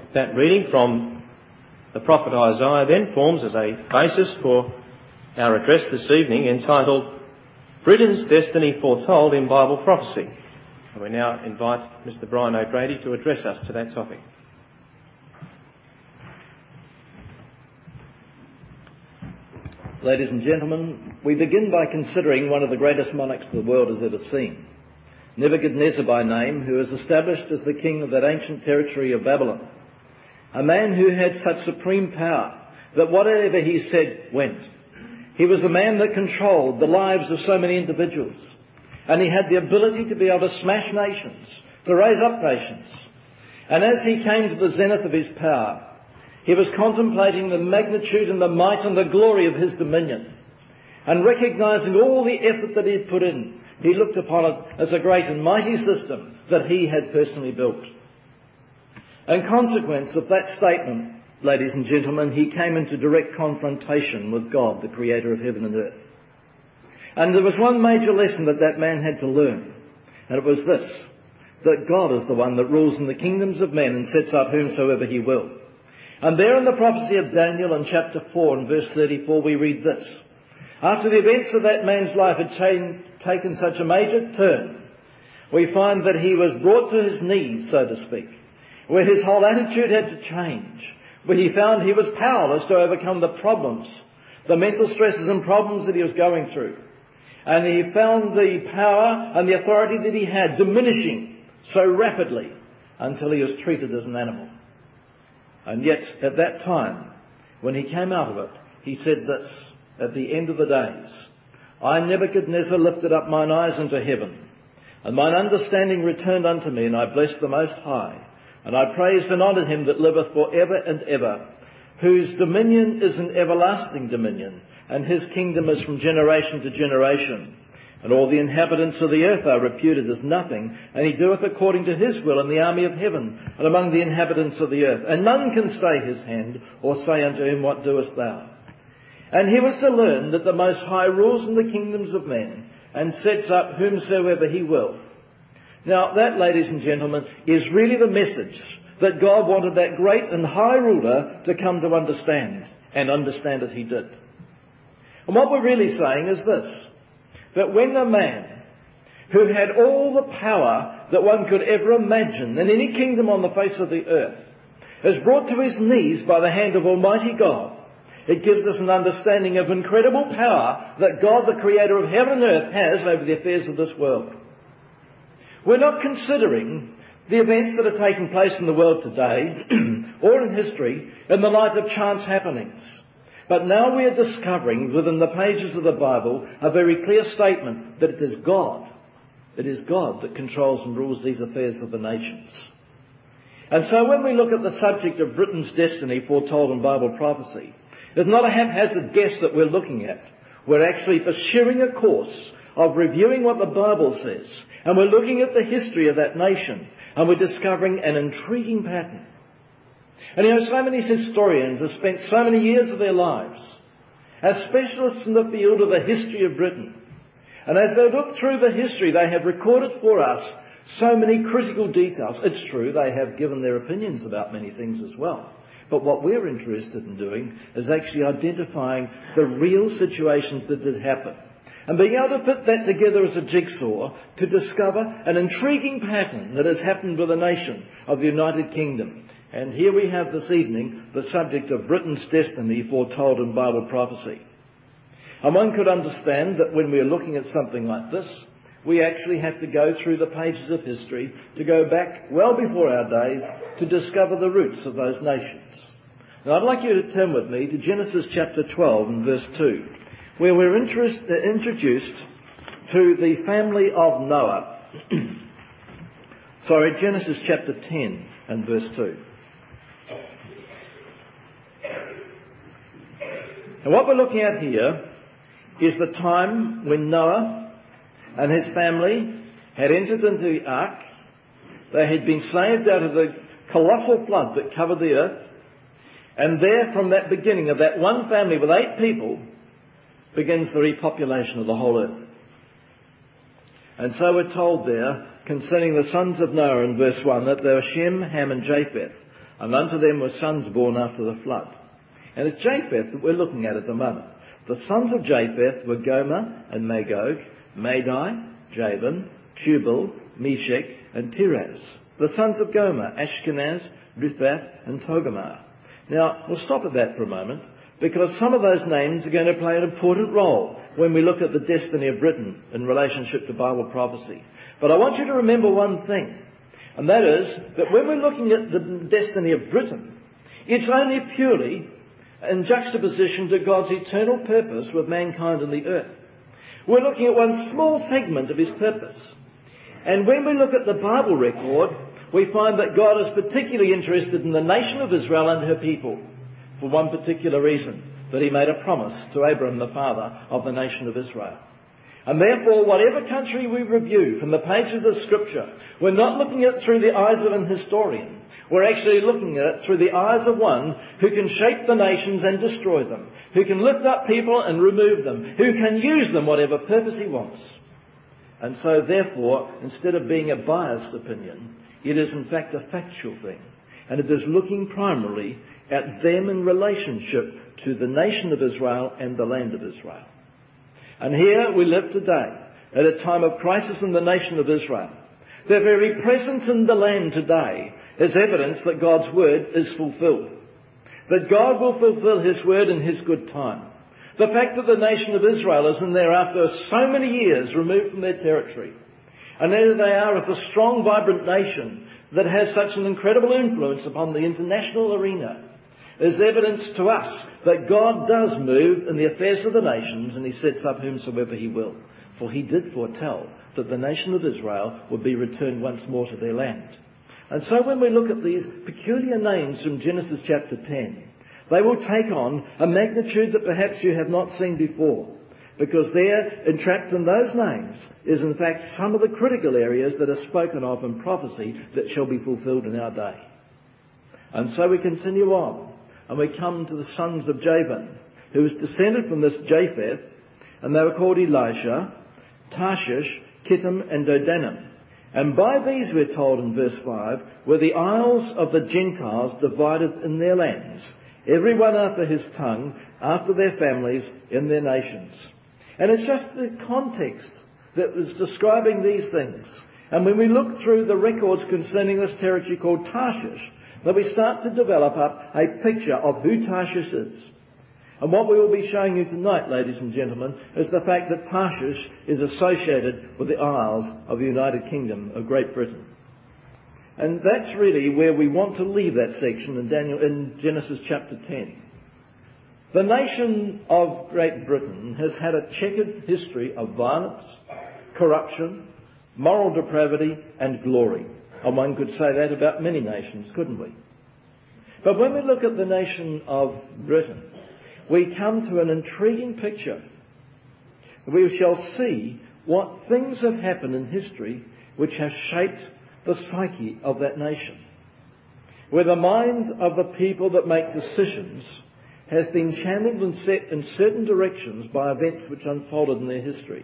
That reading from the prophet Isaiah then forms as a basis for our address this evening, entitled Britain's Destiny Foretold in Bible Prophecy. And we now invite Mr. Brian O'Grady to address us to that topic. Ladies and gentlemen, we begin by considering one of the greatest monarchs the world has ever seen, Nebuchadnezzar by name, who was established as the king of that ancient territory of Babylon, a man who had such supreme power that whatever he said went. He was a man that controlled the lives of so many individuals, and he had the ability to be able to smash nations, to raise up nations. And as he came to the zenith of his power, he was contemplating the magnitude and the might and the glory of his dominion, and recognising all the effort that he had put in, he looked upon it as a great and mighty system that he had personally built. In consequence of that statement, ladies and gentlemen, he came into direct confrontation with God, the creator of heaven and earth. And there was one major lesson that that man had to learn, and it was this, that God is the one that rules in the kingdoms of men and sets up whomsoever he will. And there in the prophecy of Daniel in chapter 4 and verse 34 we read this: after the events of that man's life had taken such a major turn, we find that he was brought to his knees, so to speak, where his whole attitude had to change, where he found he was powerless to overcome the problems, the mental stresses and problems that he was going through. And he found the power and the authority that he had diminishing so rapidly until he was treated as an animal. And yet, at that time, when he came out of it, he said this, at the end of the days, I, Nebuchadnezzar, lifted up mine eyes unto heaven, and mine understanding returned unto me, and I blessed the Most High, and I praised and honoured him that liveth for ever and ever, whose dominion is an everlasting dominion, and his kingdom is from generation to generation. And all the inhabitants of the earth are reputed as nothing, and he doeth according to his will in the army of heaven, and among the inhabitants of the earth. And none can stay his hand, or say unto him, what doest thou? And he was to learn that the Most High rules in the kingdoms of men, and sets up whomsoever he will. Now that, ladies and gentlemen, is really the message that God wanted that great and high ruler to come to understand, and understand it he did. And what we're really saying is this, that when a man who had all the power that one could ever imagine in any kingdom on the face of the earth is brought to his knees by the hand of Almighty God, it gives us an understanding of incredible power that God, the creator of heaven and earth, has over the affairs of this world. We're not considering the events that are taking place in the world today or in history in the light of chance happenings. But now we are discovering within the pages of the Bible a very clear statement that it is God that controls and rules these affairs of the nations. And so when we look at the subject of Britain's destiny foretold in Bible prophecy, it's not a haphazard guess that we're looking at. We're actually pursuing a course of reviewing what the Bible says, and we're looking at the history of that nation, and we're discovering an intriguing pattern. And so many historians have spent so many years of their lives as specialists in the field of the history of Britain. And as they look through the history, they have recorded for us so many critical details. It's true, they have given their opinions about many things as well. But what we're interested in doing is actually identifying the real situations that did happen, and being able to fit that together as a jigsaw to discover an intriguing pattern that has happened with the nation of the United Kingdom. And here we have this evening the subject of Britain's destiny foretold in Bible prophecy. And one could understand that when we are looking at something like this, we actually have to go through the pages of history to go back well before our days to discover the roots of those nations. Now I'd like you to turn with me to Genesis chapter 12 and verse 2, where we're introduced to the family of Noah. Genesis chapter 10 and verse 2. And what we're looking at here is the time when Noah and his family had entered into the ark. They had been saved out of the colossal flood that covered the earth. And there, from that beginning of that one family with 8 people, begins the repopulation of the whole earth. And so we're told there, concerning the sons of Noah in verse 1, that they were Shem, Ham and Japheth. and unto them were sons born after the flood. And it's Japheth that we're looking at the moment. The sons of Japheth were Gomer and Magog, Madai, Javan, Tubal, Meshech, and Tiras. The sons of Gomer, Ashkenaz, Riphath, and Togarmah. Now, we'll stop at that for a moment, because some of those names are going to play an important role when we look at the destiny of Britain in relationship to Bible prophecy. But I want you to remember one thing, and that is that when we're looking at the destiny of Britain, it's only purely in juxtaposition to God's eternal purpose with mankind and the earth. We're looking at one small segment of his purpose. And when we look at the Bible record, we find that God is particularly interested in the nation of Israel and her people for one particular reason, that he made a promise to Abraham, the father of the nation of Israel. And therefore, whatever country we review from the pages of Scripture, we're not looking at it through the eyes of an historian. We're actually looking at it through the eyes of one who can shape the nations and destroy them, who can lift up people and remove them, who can use them whatever purpose he wants. And so, therefore, instead of being a biased opinion, it is in fact a factual thing. And it is looking primarily at them in relationship to the nation of Israel and the land of Israel. And here we live today, at a time of crisis in the nation of Israel. Their very presence in the land today is evidence that God's word is fulfilled. That God will fulfill his word in his good time. The fact that the nation of Israel is in there after so many years removed from their territory. And there they are as a strong, vibrant nation that has such an incredible influence upon the international arena is evidence to us that God does move in the affairs of the nations, and he sets up whomsoever he will. For he did foretell that the nation of Israel would be returned once more to their land. And so when we look at these peculiar names from Genesis chapter 10, they will take on a magnitude that perhaps you have not seen before, because there, entrapped in those names, is in fact some of the critical areas that are spoken of in prophecy that shall be fulfilled in our day. And so we continue on, and we come to the sons of Javan, who was descended from this Japheth, and they were called Elisha, Tarshish, Kittim, and Dodanim. And by these, we're told in verse 5, were the isles of the Gentiles divided in their lands, every one after his tongue, after their families, in their nations. And it's just the context that is describing these things. And when we look through the records concerning this territory called Tarshish, that we start to develop up a picture of who Tarshish is. And what we will be showing you tonight, ladies and gentlemen, is the fact that Tarshish is associated with the Isles of the United Kingdom of Great Britain. And that's really where we want to leave that section in Genesis chapter 10. The nation of Great Britain has had a checkered history of violence, corruption, moral depravity, and glory. And one could say that about many nations, couldn't we? But when we look at the nation of Britain, we come to an intriguing picture. We shall see what things have happened in history which have shaped the psyche of that nation, where the minds of the people that make decisions has been channeled and set in certain directions by events which unfolded in their history.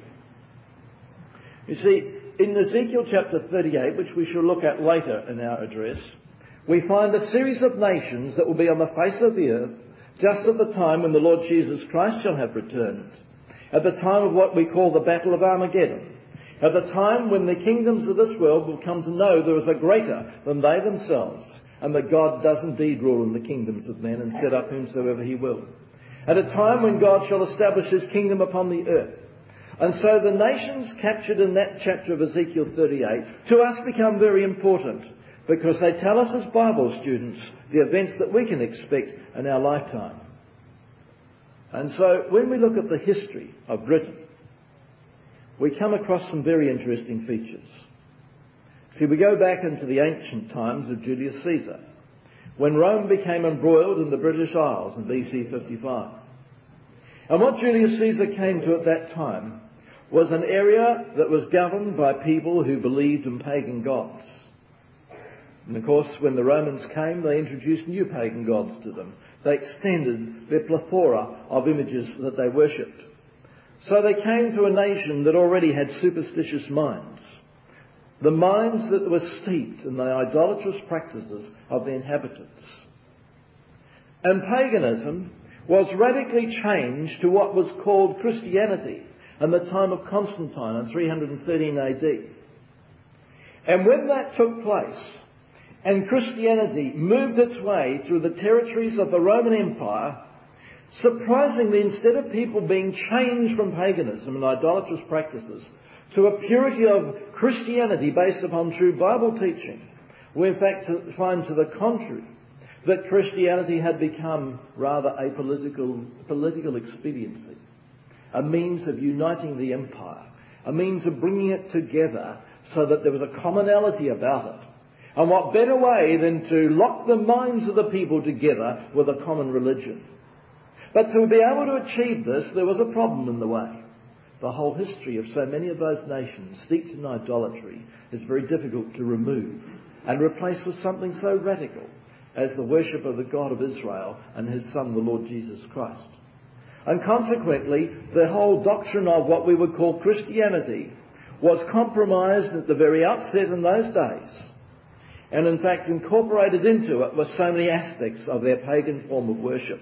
You see, in Ezekiel chapter 38, which we shall look at later in our address, we find a series of nations that will be on the face of the earth just at the time when the Lord Jesus Christ shall have returned, at the time of what we call the Battle of Armageddon, at the time when the kingdoms of this world will come to know there is a greater than they themselves, and that God does indeed rule in the kingdoms of men and set up whomsoever he will. At a time when God shall establish his kingdom upon the earth. And so the nations captured in that chapter of Ezekiel 38 to us become very important, because they tell us as Bible students the events that we can expect in our lifetime. And so when we look at the history of Britain, we come across some very interesting features. See, we go back into the ancient times of Julius Caesar, when Rome became embroiled in the British Isles in BC 55. And what Julius Caesar came to at that time was an area that was governed by people who believed in pagan gods. And of course, when the Romans came, they introduced new pagan gods to them. They extended their plethora of images that they worshipped. So they came to a nation that already had superstitious minds. the minds that were steeped in the idolatrous practices of the inhabitants. And paganism was radically changed to what was called Christianity in the time of Constantine in 313 AD. And when that took place, and Christianity moved its way through the territories of the Roman Empire, surprisingly, instead of people being changed from paganism and idolatrous practices to a purity of Christianity based upon true Bible teaching, we in fact find to the contrary, that Christianity had become rather a political expediency, a means of uniting the empire, a means of bringing it together so that there was a commonality about it. And what better way than to lock the minds of the people together with a common religion? But to be able to achieve this, there was a problem in the way. The whole history of so many of those nations steeped in idolatry is very difficult to remove and replace with something so radical as the worship of the God of Israel and his Son, the Lord Jesus Christ. And consequently, the whole doctrine of what we would call Christianity was compromised at the very outset in those days, and in fact incorporated into it were so many aspects of their pagan form of worship.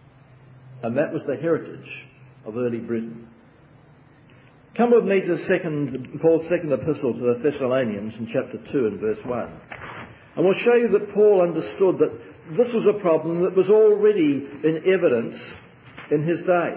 And that was the heritage of early Britain. Come with me to Paul's second epistle to the Thessalonians in chapter 2 and verse 1. And we'll show you that Paul understood that this was a problem that was already in evidence in his day.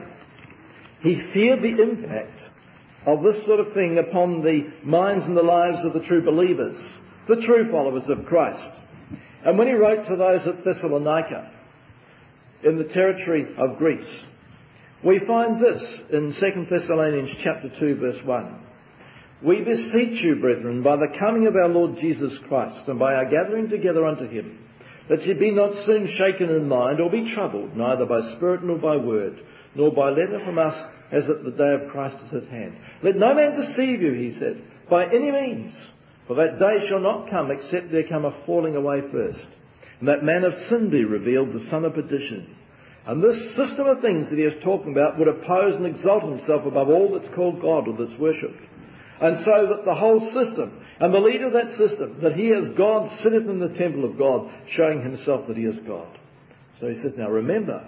He feared the impact of this sort of thing upon the minds and the lives of the true believers, the true followers of Christ. And when he wrote to those at Thessalonica, in the territory of Greece, we find this in 2 Thessalonians chapter 2 verse 1. We beseech you, brethren, by the coming of our Lord Jesus Christ, and by our gathering together unto him, that ye be not soon shaken in mind, or be troubled, neither by spirit nor by word, nor by letter from us, as that the day of Christ is at hand. Let no man deceive you, he said, by any means, for that day shall not come, except there come a falling away first, and that man of sin be revealed, the son of perdition. And this system of things that he is talking about would oppose and exalt himself above all that's called God or that's worshipped. And so that the whole system, and the leader of that system, that he as God sitteth in the temple of God, showing himself that he is God. So he says, now remember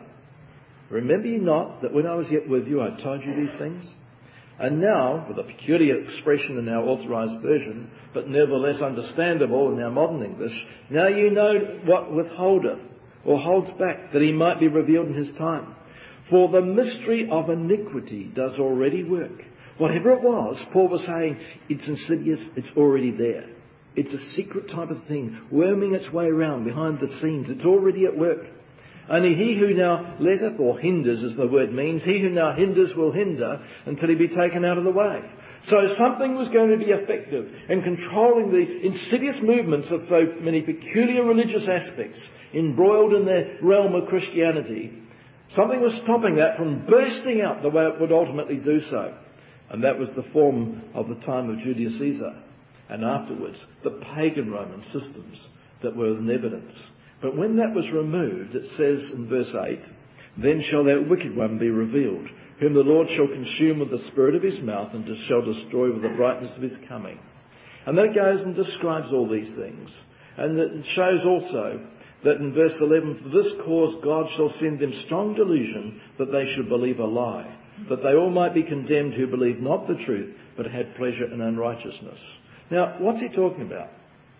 ye not that when I was yet with you I told you these things? And now, with a peculiar expression in our authorised version, but nevertheless understandable in our modern English, now you know what withholdeth, or holds back, that he might be revealed in his time. For the mystery of iniquity does already work. Whatever it was, Paul was saying, it's insidious, it's already there. It's a secret type of thing, worming its way around behind the scenes. It's already at work. Only he who now letteth, or hinders as the word means, he who now hinders will hinder until he be taken out of the way. So something was going to be effective in controlling the insidious movements of so many peculiar religious aspects embroiled in the realm of Christianity. Something was stopping that from bursting out the way it would ultimately do so. And that was the form of the time of Julius Caesar, and afterwards the pagan Roman systems that were in evidence. But when that was removed, it says in verse 8, then shall that wicked one be revealed, whom the Lord shall consume with the spirit of his mouth, and shall destroy with the brightness of his coming. And then it goes and describes all these things. And it shows also that in verse 11, for this cause God shall send them strong delusion, that they should believe a lie, that they all might be condemned who believed not the truth, but had pleasure in unrighteousness. Now, what's he talking about?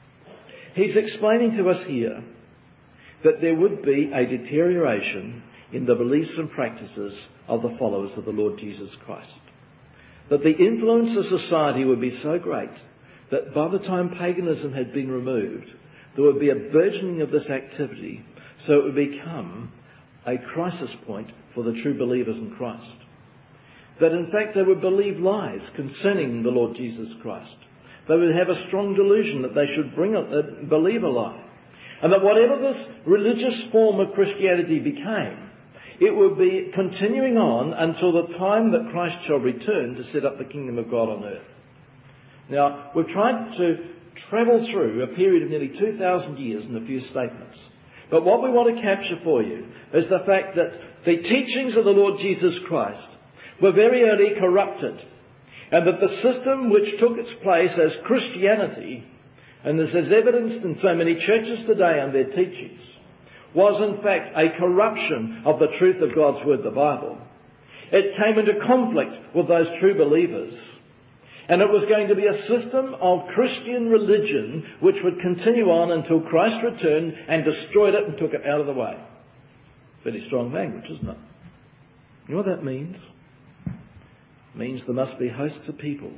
He's explaining to us here that there would be a deterioration in the beliefs and practices of the followers of the Lord Jesus Christ. That the influence of society would be so great that by the time paganism had been removed, there would be a burgeoning of this activity, so it would become a crisis point for the true believers in Christ. That in fact they would believe lies concerning the Lord Jesus Christ. They would have a strong delusion that they should believe a lie. And that whatever this religious form of Christianity became, it would be continuing on until the time that Christ shall return to set up the kingdom of God on earth. Now, we've tried to travel through a period of nearly 2,000 years in a few statements. But what we want to capture for you is the fact that the teachings of the Lord Jesus Christ were very early corrupted. and that the system which took its place as Christianity, and this is evidenced in so many churches today and their teachings, was in fact a corruption of the truth of God's Word, the Bible. It came into conflict with those true believers. And it was going to be a system of Christian religion which would continue on until Christ returned and destroyed it and took it out of the way. Pretty strong language, isn't it? You know what that means? It means there must be hosts of people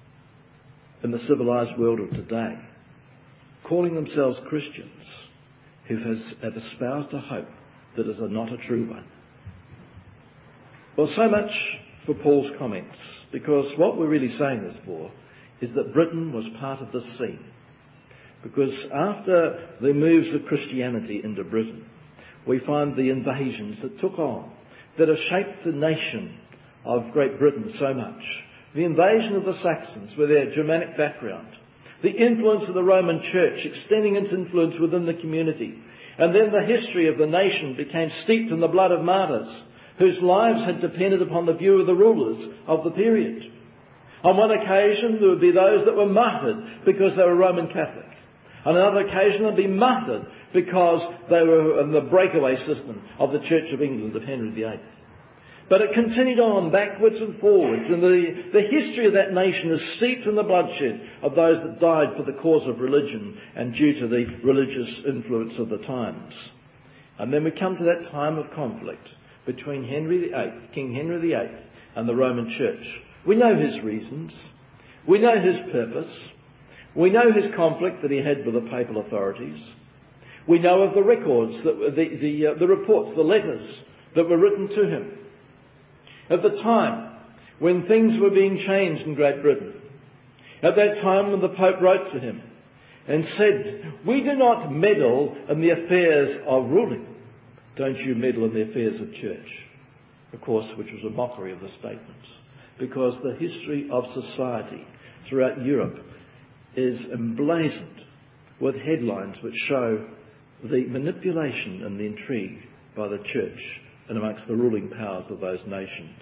in the civilized world of today calling themselves Christians who have espoused a hope that is not a true one. Well, so much for Paul's comments, because what we're really saying this for is that Britain was part of this scene. Because after the moves of Christianity into Britain, we find the invasions that took on, that have shaped the nation of Great Britain so much. The invasion of the Saxons with their Germanic background, the influence of the Roman Church extending its influence within the community, and then the history of the nation became steeped in the blood of martyrs, whose lives had depended upon the view of the rulers of the period. On one occasion, there would be those that were martyred because they were Roman Catholic. On another occasion, they'd be martyred because they were in the breakaway system of the Church of England of Henry VIII. But it continued on backwards and forwards, and the history of that nation is steeped in the bloodshed of those that died for the cause of religion and due to the religious influence of the times. And then we come to that time of conflict between King Henry VIII and the Roman Church. We know his reasons. We know his purpose. We know his conflict that he had with the papal authorities. We know of the records, the reports, the letters that were written to him at the time when things were being changed in Great Britain. At that time when the Pope wrote to him and said, "We do not meddle in the affairs of ruling. Don't you meddle in the affairs of church." Of course, which was a mockery of the statements, because the history of society throughout Europe is emblazoned with headlines which show the manipulation and the intrigue by the church and amongst the ruling powers of those nations.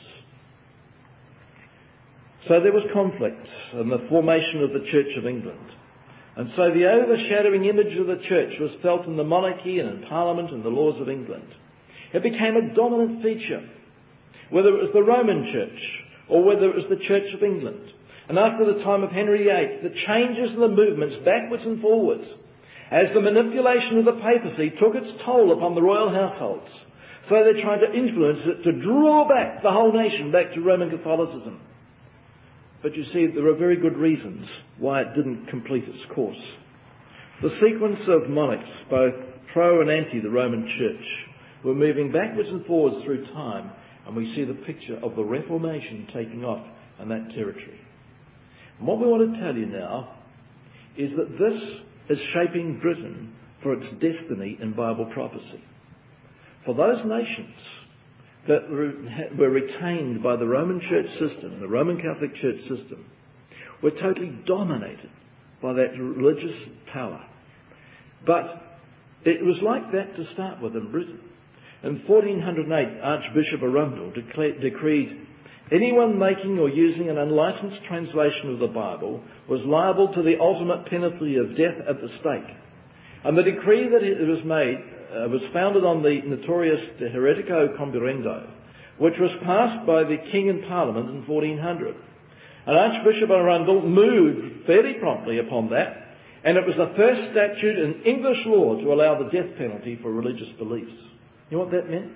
So there was conflict in the formation of the Church of England. And so the overshadowing image of the church was felt in the monarchy and in Parliament and the laws of England. It became a dominant feature, whether it was the Roman Church or whether it was the Church of England. And after the time of Henry VIII, the changes and the movements backwards and forwards, as the manipulation of the papacy took its toll upon the royal households. So they tried to influence it to draw back the whole nation back to Roman Catholicism. But you see, there are very good reasons why it didn't complete its course. The sequence of monarchs, both pro and anti the Roman Church, were moving backwards and forwards through time, and we see the picture of the Reformation taking off in that territory. And what we want to tell you now is that this is shaping Britain for its destiny in Bible prophecy. For those nations that were retained by the Roman Church system, the Roman Catholic Church system, were totally dominated by that religious power. But it was like that to start with in Britain. In 1408, Archbishop Arundel decreed anyone making or using an unlicensed translation of the Bible was liable to the ultimate penalty of death at the stake. And the decree that it was made was founded on the notorious De Heretico Comburendo, which was passed by the King in Parliament in 1400. And Archbishop Arundel moved fairly promptly upon that, and it was the first statute in English law to allow the death penalty for religious beliefs. You know what that meant?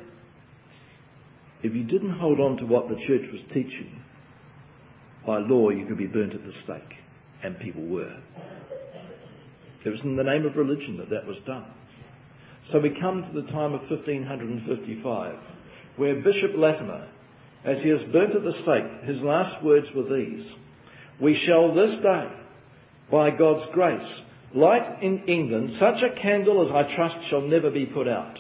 If you didn't hold on to what the church was teaching, by law you could be burnt at the stake, and people were. It was in the name of religion that was done. So we come to the time of 1555, where Bishop Latimer, as he is burnt at the stake, his last words were these: "We shall this day, by God's grace, light in England such a candle as I trust shall never be put out."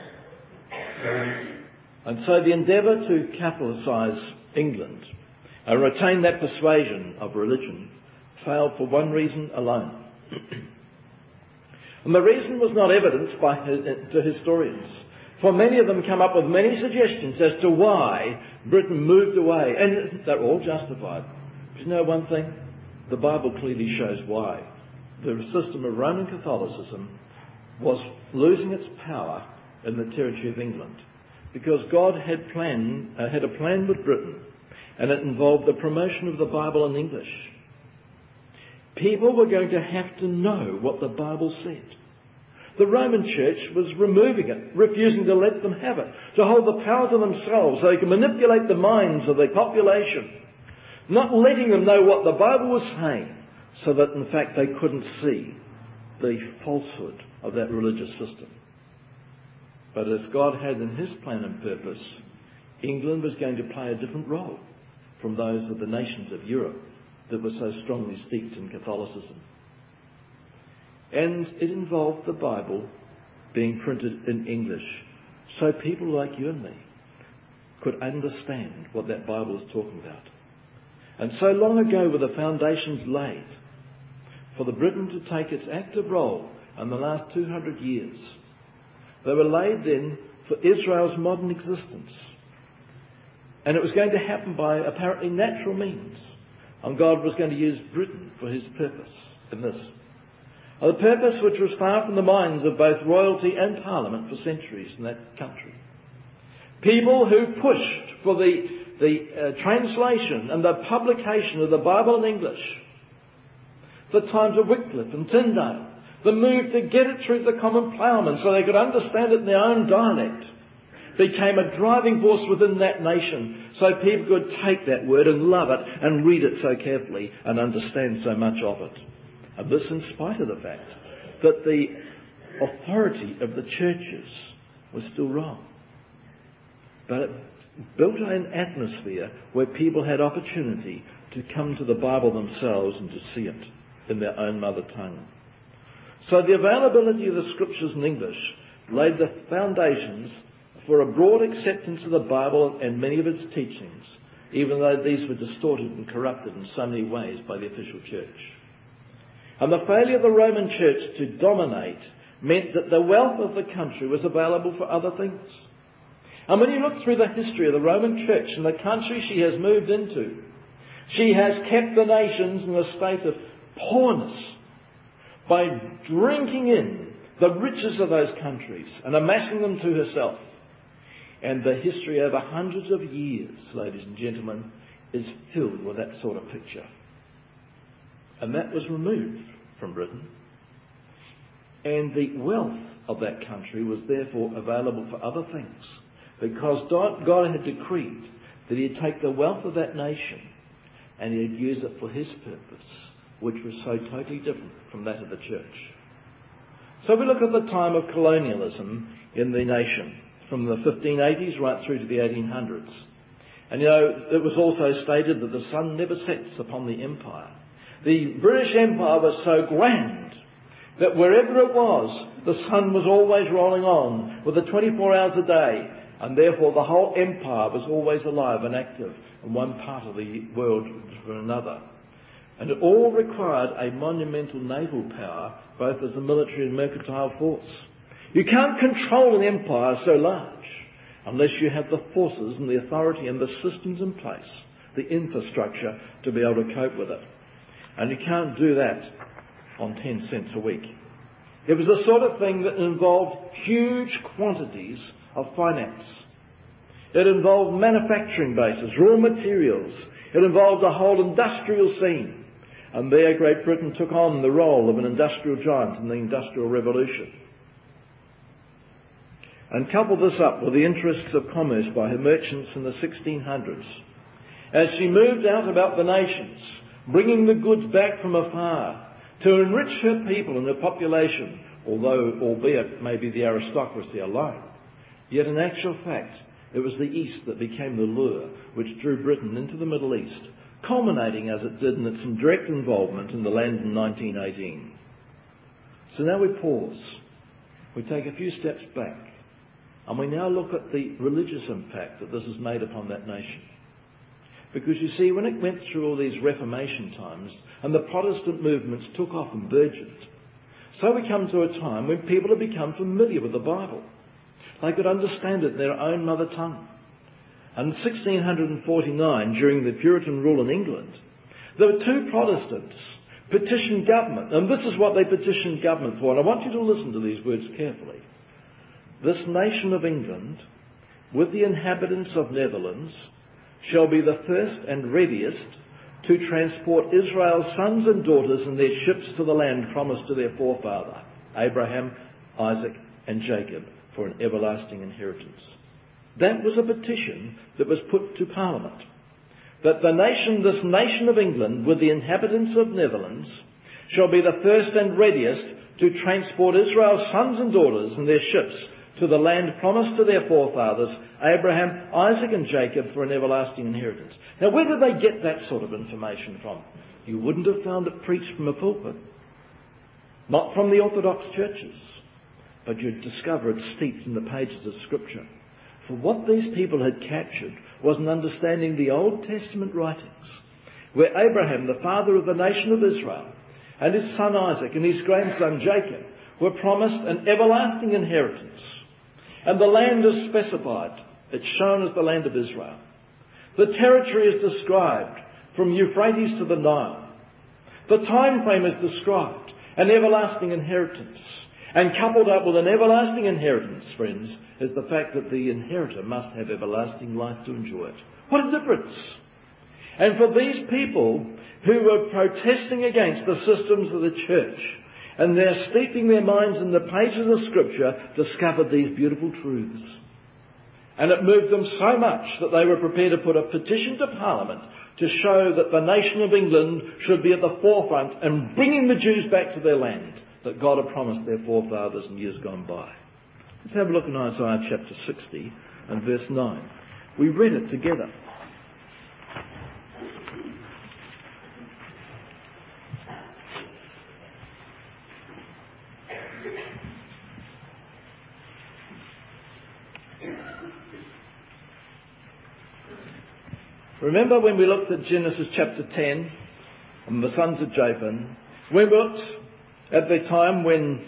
And so the endeavour to Catholicise England and retain that persuasion of religion failed for one reason alone. And the reason was not evidenced to historians, for many of them come up with many suggestions as to why Britain moved away, and they're all justified. you know one thing? The Bible clearly shows why. The system of Roman Catholicism was losing its power in the territory of England because God had a plan with Britain, and it involved the promotion of the Bible in English. People were going to have to know what the Bible said. The Roman Church was removing it, refusing to let them have it, to hold the power to themselves so they could manipulate the minds of the population, not letting them know what the Bible was saying, so that in fact they couldn't see the falsehood of that religious system. But as God had in his plan and purpose, England was going to play a different role from those of the nations of Europe that were so strongly steeped in Catholicism. And it involved the Bible being printed in English, so people like you and me could understand what that Bible is talking about. And so long ago were the foundations laid for the Britain to take its active role in the last 200 years. They were laid then for Israel's modern existence. And it was going to happen by apparently natural means. And God was going to use Britain for his purpose in this. A purpose which was far from the minds of both royalty and parliament for centuries in that country. People who pushed for the translation and the publication of the Bible in English. The times of Wycliffe and Tyndale. The move to get it through the common ploughman so they could understand it in their own dialect became a driving force within that nation, so people could take that word and love it and read it so carefully and understand so much of it. And this in spite of the fact that the authority of the churches was still wrong. But it built an atmosphere where people had opportunity to come to the Bible themselves and to see it in their own mother tongue. So the availability of the Scriptures in English laid the foundations for a broad acceptance of the Bible and many of its teachings, even though these were distorted and corrupted in so many ways by the official church. And the failure of the Roman Church to dominate meant that the wealth of the country was available for other things. And when you look through the history of the Roman Church and the country she has moved into, she has kept the nations in a state of poorness by drinking in the riches of those countries and amassing them to herself. And the history over hundreds of years, ladies and gentlemen, is filled with that sort of picture. And that was removed from Britain. And the wealth of that country was therefore available for other things, because God had decreed that he'd take the wealth of that nation and he'd use it for his purpose, which was so totally different from that of the church. So we look at the time of colonialism in the nation, from the 1580s right through to the 1800s. And you know, it was also stated that the sun never sets upon the empire. The British Empire was so grand that wherever it was, the sun was always rolling on with the 24 hours a day, and therefore the whole empire was always alive and active in one part of the world for another. And it all required a monumental naval power, both as a military and mercantile force. You can't control an empire so large unless you have the forces and the authority and the systems in place, the infrastructure to be able to cope with it. And you can't do that on 10 cents a week. It was the sort of thing that involved huge quantities of finance. It involved manufacturing bases, raw materials. It involved a whole industrial scene. And there Great Britain took on the role of an industrial giant in the Industrial Revolution. And couple this up with the interests of commerce by her merchants in the 1600s. As she moved out about the nations, bringing the goods back from afar to enrich her people and her population, albeit maybe the aristocracy alone. Yet in actual fact, it was the East that became the lure which drew Britain into the Middle East, culminating as it did in its direct involvement in the land in 1918. So now we pause. We take a few steps back. And we now look at the religious impact that this has made upon that nation. Because you see, when it went through all these Reformation times and the Protestant movements took off and burgeoned, so we come to a time when people have become familiar with the Bible. They could understand it in their own mother tongue. And in 1649, during the Puritan rule in England, The two Protestants petitioned government, and this is what they petitioned government for, and I want you to listen to these words carefully. This nation of England, with the inhabitants of Netherlands, shall be the first and readiest to transport Israel's sons and daughters in their ships to the land promised to their forefather, Abraham, Isaac, and Jacob, for an everlasting inheritance. That was a petition that was put to Parliament. That this nation of England, with the inhabitants of Netherlands, shall be the first and readiest to transport Israel's sons and daughters in their ships to the land promised to their forefathers, Abraham, Isaac and Jacob, for an everlasting inheritance. Now, where did they get that sort of information from? You wouldn't have found it preached from a pulpit. Not from the Orthodox churches. But you'd discover it steeped in the pages of Scripture. For what these people had captured was an understanding the Old Testament writings, where Abraham, the father of the nation of Israel, and his son Isaac and his grandson Jacob were promised an everlasting inheritance. And the land is specified. It's shown as the land of Israel. The territory is described from Euphrates to the Nile. The time frame is described, an everlasting inheritance. And coupled up with an everlasting inheritance, friends, is the fact that the inheritor must have everlasting life to enjoy it. What a difference! And for these people who were protesting against the systems of the church, and they're steeping their minds in the pages of Scripture, discovered these beautiful truths. And it moved them so much that they were prepared to put a petition to Parliament to show that the nation of England should be at the forefront in bringing the Jews back to their land that God had promised their forefathers in years gone by. Let's have a look in Isaiah chapter 60 and verse 9. We read it together. Remember when we looked at Genesis chapter 10 and the sons of Japheth, we looked at the time when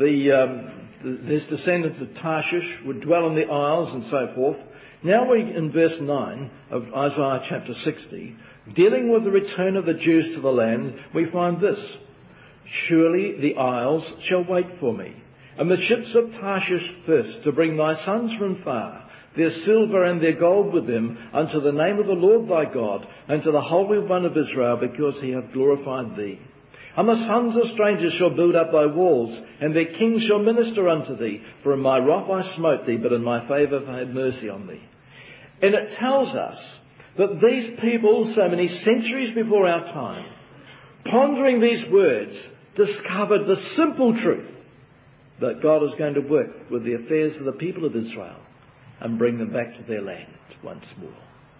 his descendants of Tarshish would dwell in the isles and so forth. Now we, in verse 9 of Isaiah chapter 60, dealing with the return of the Jews to the land, we find this: Surely the isles shall wait for me, and the ships of Tarshish thirst to bring thy sons from far, their silver and their gold with them, unto the name of the Lord thy God, and to the Holy One of Israel, because he hath glorified thee. And the sons of strangers shall build up thy walls, and their kings shall minister unto thee. For in my wrath I smote thee, but in my favour I had mercy on thee. And it tells us that these people, so many centuries before our time, pondering these words, discovered the simple truth that God is going to work with the affairs of the people of Israel and bring them back to their land once more.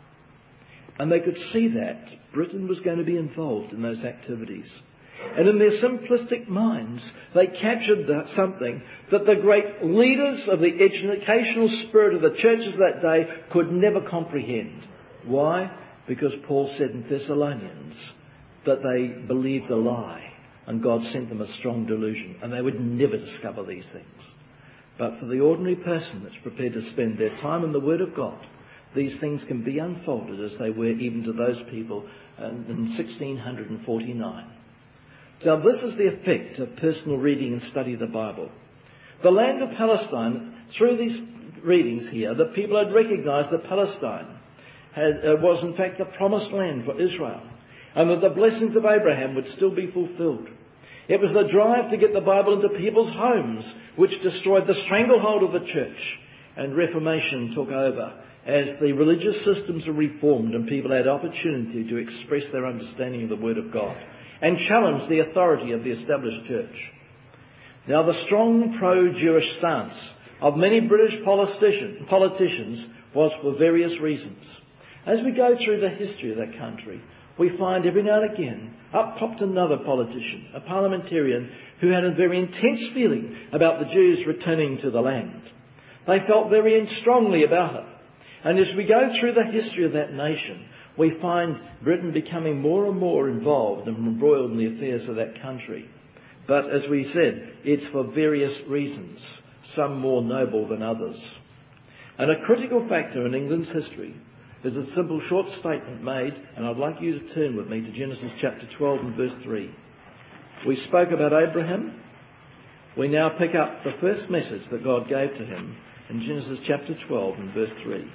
And they could see that Britain was going to be involved in those activities. And in their simplistic minds, they captured something that the great leaders of the educational spirit of the churches of that day could never comprehend. Why? Because Paul said in Thessalonians that they believed a lie and God sent them a strong delusion, and they would never discover these things. But for the ordinary person that's prepared to spend their time in the Word of God, these things can be unfolded as they were even to those people in 1649. Now, this is the effect of personal reading and study of the Bible. The land of Palestine, through these readings here, the people had recognised that Palestine was in fact the promised land for Israel, and that the blessings of Abraham would still be fulfilled. It was the drive to get the Bible into people's homes which destroyed the stranglehold of the church, and Reformation took over as the religious systems were reformed and people had opportunity to express their understanding of the Word of God and challenge the authority of the established church. Now, the strong pro-Jewish stance of many British politicians was for various reasons. As we go through the history of that country, we find every now and again up popped another politician, a parliamentarian, who had a very intense feeling about the Jews returning to the land. They felt very strongly about it. And as we go through the history of that nation, we find Britain becoming more and more involved and embroiled in the affairs of that country. But as we said, it's for various reasons, some more noble than others. And a critical factor in England's history There's a simple short statement made, and I'd like you to turn with me to Genesis chapter 12 and verse 3. We spoke about Abraham. We now pick up the first message that God gave to him in Genesis chapter 12 and verse 3.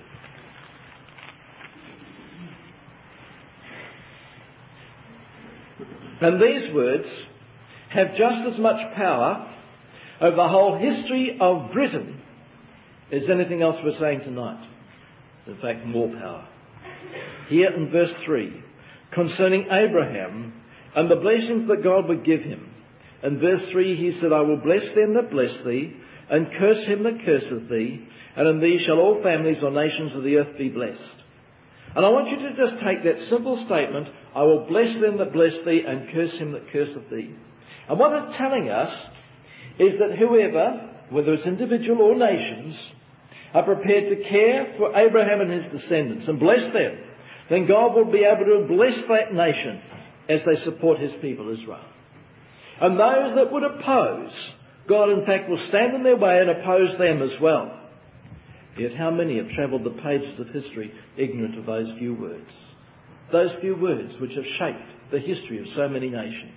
And these words have just as much power over the whole history of Britain as anything else we're saying tonight. In fact, more power. Here in verse 3, concerning Abraham and the blessings that God would give him. In verse 3 he said, I will bless them that bless thee, and curse him that curseth thee, and in thee shall all families or nations of the earth be blessed. And I want you to just take that simple statement, I will bless them that bless thee, and curse him that curseth thee. And what it's telling us is that whoever, whether it's individual or nations, are prepared to care for Abraham and his descendants and bless them, then God will be able to bless that nation as they support his people Israel. And those that would oppose, God in fact will stand in their way and oppose them as well. Yet how many have travelled the pages of history ignorant of those few words? Those few words which have shaped the history of so many nations.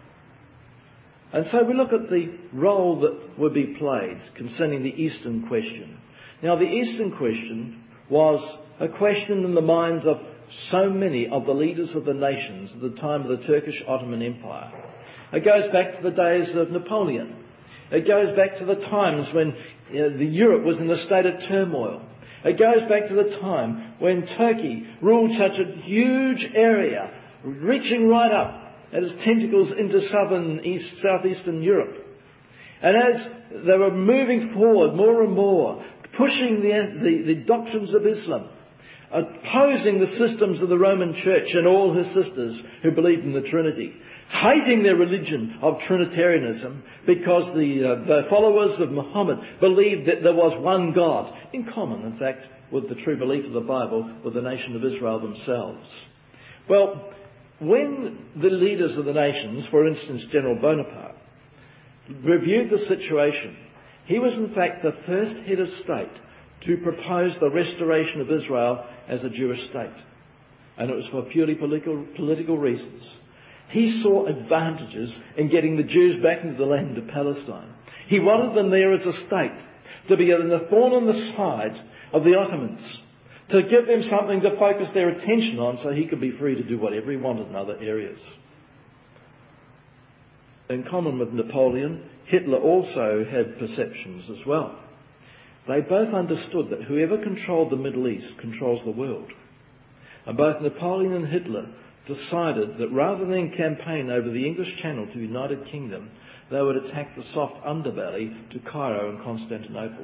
And so we look at the role that would be played concerning the Eastern question. Now, the Eastern question was a question in the minds of so many of the leaders of the nations at the time of the Turkish Ottoman Empire. It goes back to the days of Napoleon. It goes back to the times when Europe was in a state of turmoil. It goes back to the time when Turkey ruled such a huge area, reaching right up at its tentacles into southeastern Europe. And as they were moving forward more and more, pushing the doctrines of Islam, opposing the systems of the Roman Church and all her sisters who believed in the Trinity, hating their religion of Trinitarianism because the followers of Muhammad believed that there was one God, in common, in fact, with the true belief of the Bible, with the nation of Israel themselves. Well, when the leaders of the nations, for instance General Bonaparte, reviewed the situation, he was in fact the first head of state to propose the restoration of Israel as a Jewish state. And it was for purely political reasons. He saw advantages in getting the Jews back into the land of Palestine. He wanted them there as a state, to be a thorn in the side of the Ottomans, to give them something to focus their attention on so he could be free to do whatever he wanted in other areas. In common with Napoleon, Hitler also had perceptions as well. They both understood that whoever controlled the Middle East controls the world. And both Napoleon and Hitler decided that rather than campaign over the English Channel to the United Kingdom, they would attack the soft underbelly to Cairo and Constantinople.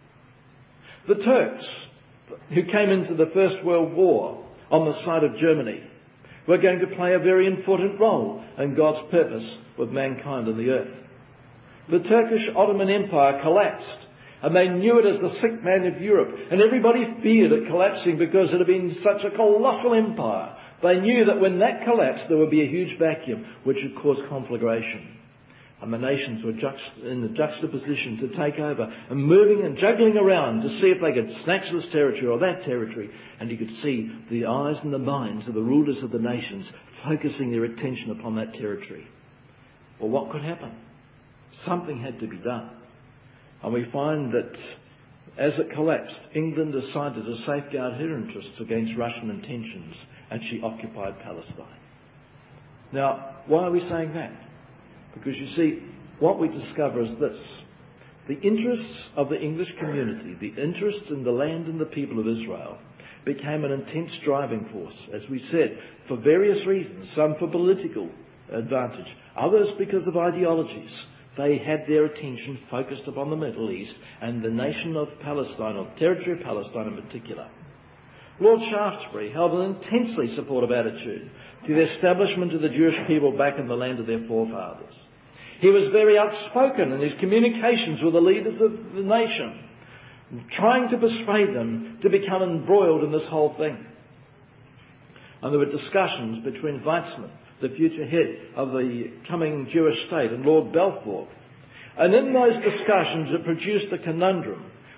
The Turks, who came into the First World War on the side of Germany, were going to play a very important role in God's purpose with mankind and the earth. The Turkish Ottoman Empire collapsed, and they knew it as the sick man of Europe, and everybody feared it collapsing because it had been such a colossal empire. They knew that when that collapsed there would be a huge vacuum which would cause conflagration. And the nations were in the juxtaposition to take over and moving and juggling around to see if they could snatch this territory or that territory. And you could see the eyes and the minds of the rulers of the nations focusing their attention upon that territory. Well, what could happen? Something had to be done. And we find that as it collapsed, England decided to safeguard her interests against Russian intentions, and she occupied Palestine. Now, why are we saying that? Because you see, what we discover is this. The interests of the English community, the interests in the land and the people of Israel, became an intense driving force, as we said, for various reasons, some for political advantage, others because of ideologies. They had their attention focused upon the Middle East and the nation of Palestine, or territory of Palestine in particular. Lord Shaftesbury held an intensely supportive attitude to the establishment of the Jewish people back in the land of their forefathers. He was very outspoken in his communications with the leaders of the nation, trying to persuade them to become embroiled in this whole thing. And there were discussions between Weizmann, the future head of the coming Jewish state, and Lord Balfour. And in those discussions it produced a conundrum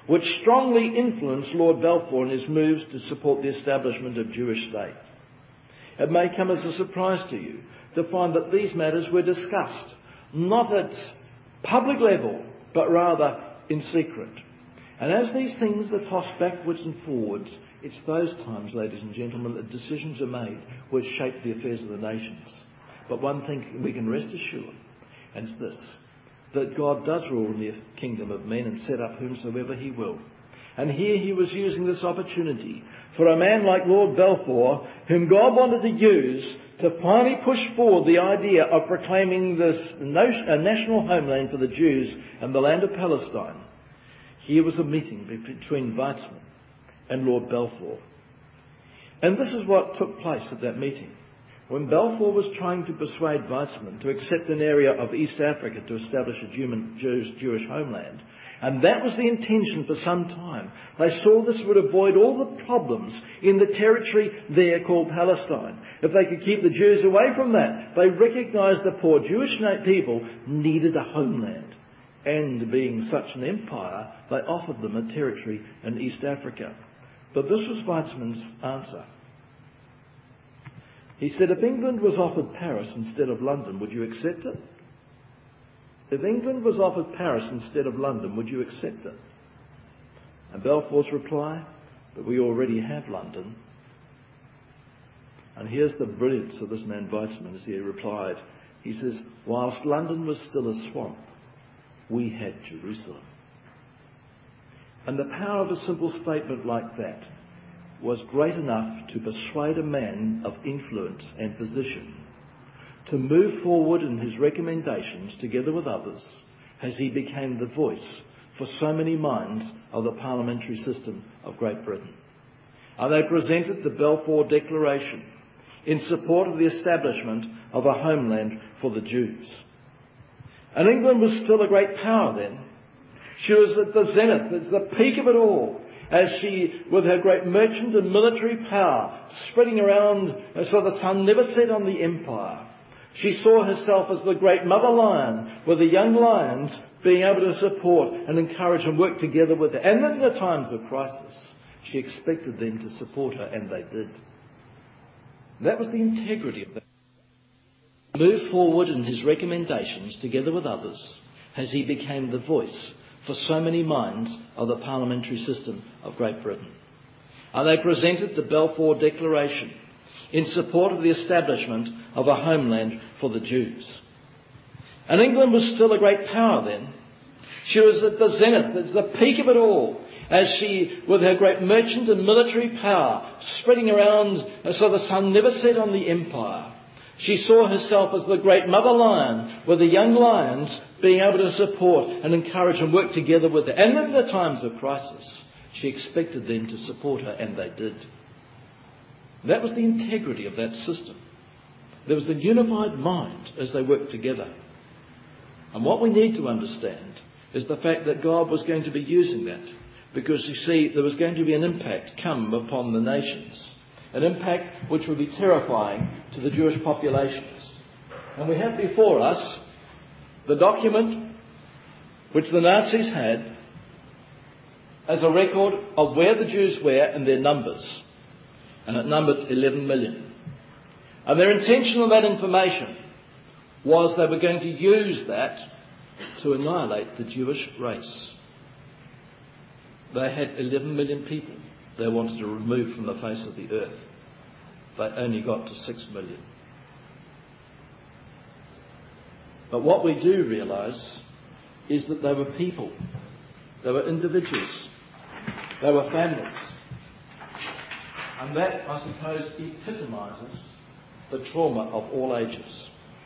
which strongly influenced Lord Balfour in his moves to support the establishment of Jewish state. It may come as a surprise to you to find that these matters were discussed, not at public level, but rather in secret. And as these things are tossed backwards and forwards, it's those times, ladies and gentlemen, that decisions are made which shape the affairs of the nations. But one thing we can rest assured, and it's this, that God does rule in the kingdom of men and set up whomsoever he will. And here he was using this opportunity for a man like Lord Balfour, whom God wanted to use to finally push forward the idea of proclaiming a national homeland for the Jews and the land of Palestine. Here was a meeting between Weizmann and Lord Balfour. And this is what took place at that meeting. When Balfour was trying to persuade Weizmann to accept an area of East Africa to establish a Jewish homeland, and that was the intention for some time, they saw this would avoid all the problems in the territory there called Palestine. If they could keep the Jews away from that, they recognised the poor Jewish people needed a homeland. And being such an empire, they offered them a territory in East Africa. But this was Weizmann's answer. He said, if England was offered Paris instead of London, would you accept it? If England was offered Paris instead of London, would you accept it? And Balfour's reply, but we already have London. And here's the brilliance of this man Weizmann as he replied. He says, whilst London was still a swamp, we had Jerusalem. And the power of a simple statement like that was great enough to persuade a man of influence and position to move forward in his recommendations together with others as he became the voice for so many minds of the parliamentary system of Great Britain. And they presented the Balfour Declaration in support of the establishment of a homeland for the Jews. And England was still a great power then. She was at the zenith, it's the peak of it all, as she, with her great merchant and military power, spreading around so the sun never set on the empire. She saw herself as the great mother lion, with the young lions being able to support and encourage and work together with her. And in the times of crisis, she expected them to support her, and they did. That was the integrity of that. Moved forward in his recommendations together with others as he became the voice for so many minds of the parliamentary system of Great Britain. And they presented the Balfour Declaration in support of the establishment of a homeland for the Jews. And England was still a great power then. She was at the zenith, it's the peak of it all, as she, with her great merchant and military power, spreading around so the sun never set on the empire. She saw herself as the great mother lion, with the young lions being able to support and encourage and work together with her. And in the times of crisis, she expected them to support her, and they did. That was the integrity of that system. There was the unified mind as they worked together. And what we need to understand is the fact that God was going to be using that, because you see, there was going to be an impact come upon the nations. An impact which would be terrifying to the Jewish populations. And we have before us the document which the Nazis had as a record of where the Jews were and their numbers. And it numbered 11 million. And their intention of that information was they were going to use that to annihilate the Jewish race. They had 11 million people they wanted to remove from the face of the earth. They only got to 6 million. But what we do realise is that they were people. They were individuals. They were families. And that, I suppose, epitomises the trauma of all ages.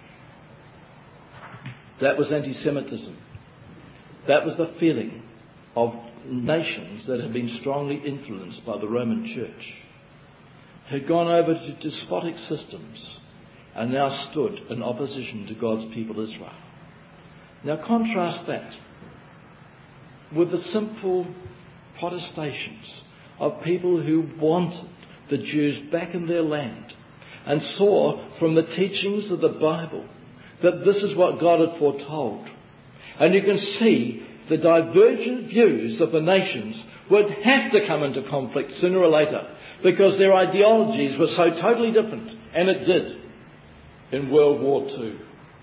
That was anti-Semitism. That was the feeling of nations that had been strongly influenced by the Roman Church, had gone over to despotic systems and now stood in opposition to God's people Israel. Now contrast that with the simple protestations of people who wanted the Jews back in their land and saw from the teachings of the Bible that this is what God had foretold. And you can see the divergent views of the nations would have to come into conflict sooner or later, because their ideologies were so totally different, and it did in World War II.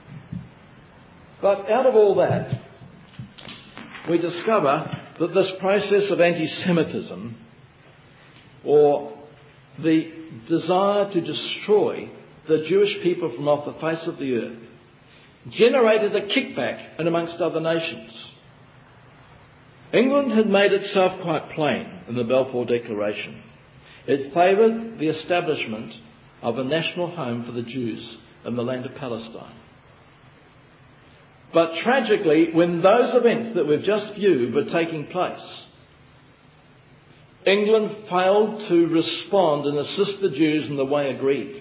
But out of all that, we discover that this process of anti-Semitism, or the desire to destroy the Jewish people from off the face of the earth, generated a kickback in amongst other nations. England had made itself quite plain in the Balfour Declaration. It favoured the establishment of a national home for the Jews in the land of Palestine. But tragically, when those events that we've just viewed were taking place, England failed to respond and assist the Jews in the way agreed.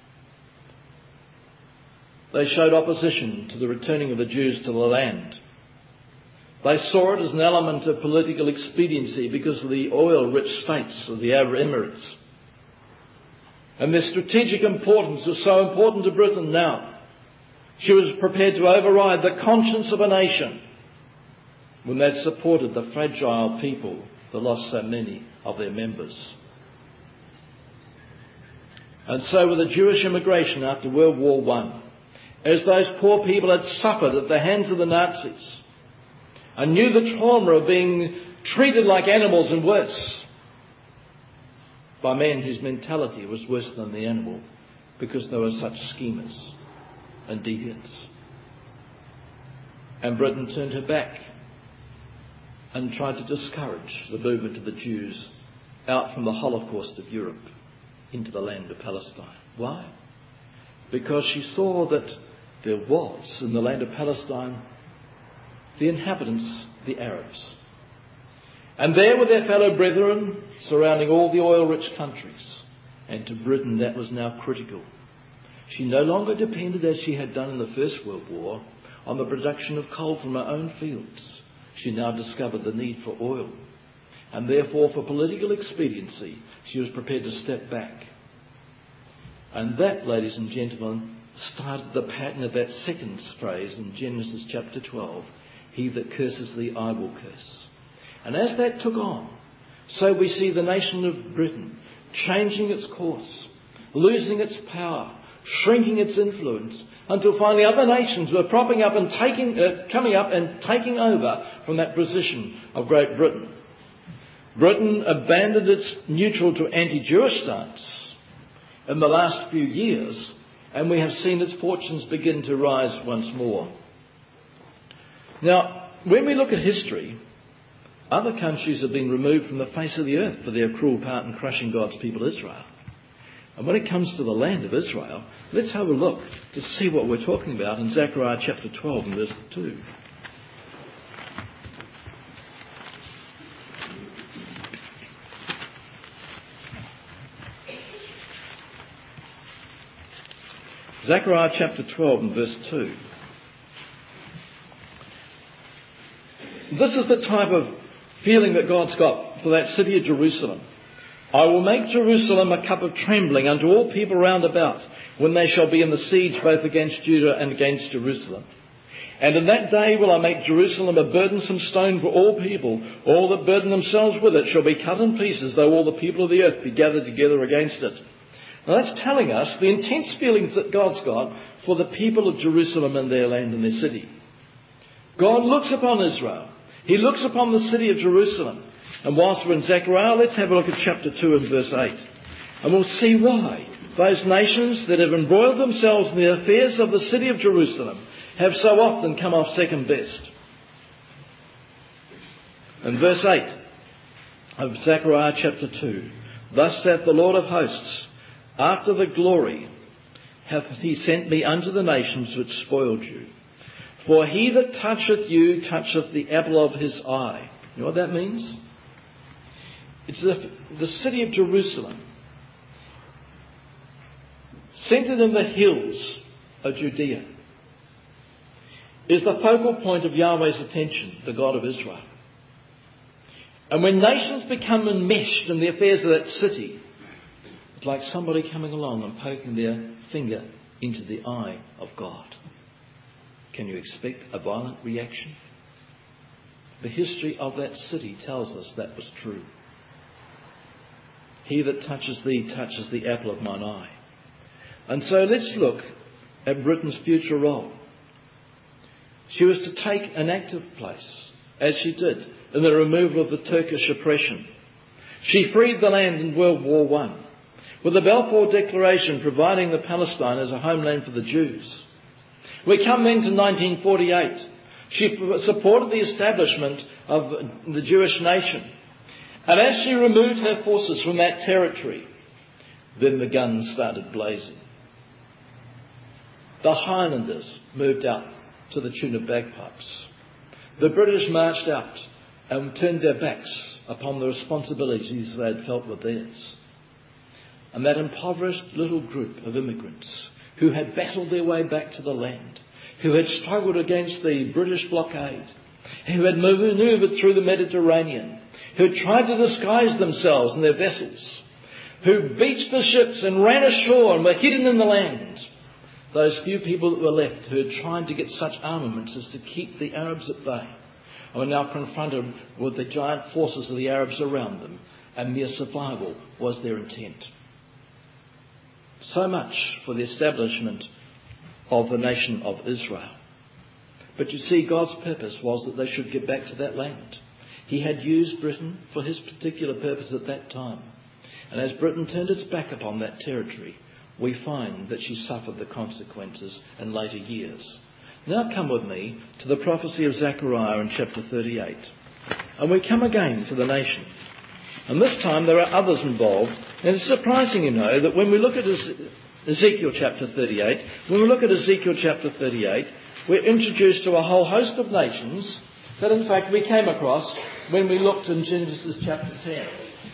They showed opposition to the returning of the Jews to the land. They saw it as an element of political expediency because of the oil-rich states of the Arab Emirates. And their strategic importance was so important to Britain now. She was prepared to override the conscience of a nation when they'd supported the fragile people that lost so many of their members. And so with the Jewish immigration after World War I, as those poor people had suffered at the hands of the Nazis and knew the trauma of being treated like animals and worse by men whose mentality was worse than the animal because they were such schemers and deviants. And Britain turned her back and tried to discourage the movement of the Jews out from the Holocaust of Europe into the land of Palestine. Why? Because she saw that there was in the land of Palestine the inhabitants, the Arabs. And there were their fellow brethren surrounding all the oil-rich countries. And to Britain that was now critical. She no longer depended, as she had done in the First World War, on the production of coal from her own fields. She now discovered the need for oil. And therefore, for political expediency, she was prepared to step back. And that, ladies and gentlemen, started the pattern of that second phrase in Genesis chapter 12, "He that curses thee, I will curse." And as that took on, so we see the nation of Britain changing its course, losing its power, shrinking its influence, until finally other nations were propping up and coming up and taking over from that position of Great Britain. Britain abandoned its neutral to anti-Jewish stance in the last few years, and we have seen its fortunes begin to rise once more. Now, when we look at history, other countries have been removed from the face of the earth for their cruel part in crushing God's people Israel. And when it comes to the land of Israel, let's have a look to see what we're talking about in Zechariah chapter 12 and verse 2. Zechariah chapter 12 and verse 2. This is the type of feeling that God's got for that city of Jerusalem. "I will make Jerusalem a cup of trembling unto all people round about, when they shall be in the siege both against Judah and against Jerusalem. And in that day will I make Jerusalem a burdensome stone for all people. All that burden themselves with it shall be cut in pieces, though all the people of the earth be gathered together against it." Now that's telling us the intense feelings that God's got for the people of Jerusalem and their land and their city. God looks upon Israel. He looks upon the city of Jerusalem. And whilst we're in Zechariah, let's have a look at chapter 2 and verse 8. And we'll see why those nations that have embroiled themselves in the affairs of the city of Jerusalem have so often come off second best. In verse 8 of Zechariah chapter 2, "Thus saith the Lord of hosts, after the glory hath he sent me unto the nations which spoiled you. For he that toucheth you toucheth the apple of his eye." You know what that means? It's the city of Jerusalem, centred in the hills of Judea, is the focal point of Yahweh's attention, the God of Israel. And when nations become enmeshed in the affairs of that city, it's like somebody coming along and poking their finger into the eye of God. Can you expect a violent reaction? The history of that city tells us that was true. He that touches thee touches the apple of mine eye. And so let's look at Britain's future role. She was to take an active place, as she did, in the removal of the Turkish oppression. She freed the land in World War I, with the Balfour Declaration providing the Palestine as a homeland for the Jews. We come then to 1948. She supported the establishment of the Jewish nation. And as she removed her forces from that territory, then the guns started blazing. The Highlanders moved out to the tune of bagpipes. The British marched out and turned their backs upon the responsibilities they had felt were theirs. And that impoverished little group of immigrants who had battled their way back to the land, who had struggled against the British blockade, who had manoeuvred through the Mediterranean, who had tried to disguise themselves in their vessels, who beached the ships and ran ashore and were hidden in the land. Those few people that were left who had tried to get such armaments as to keep the Arabs at bay and were now confronted with the giant forces of the Arabs around them, and mere survival was their intent. So much for the establishment of the nation of Israel. But you see, God's purpose was that they should get back to that land. He had used Britain for his particular purpose at that time. And as Britain turned its back upon that territory, we find that she suffered the consequences in later years. Now come with me to the prophecy of Zechariah in chapter 38. And we come again to the nation. And this time there are others involved. And it's surprising, you know, that when we look at Ezekiel chapter 38, we're introduced to a whole host of nations that in fact we came across when we looked in Genesis chapter 10.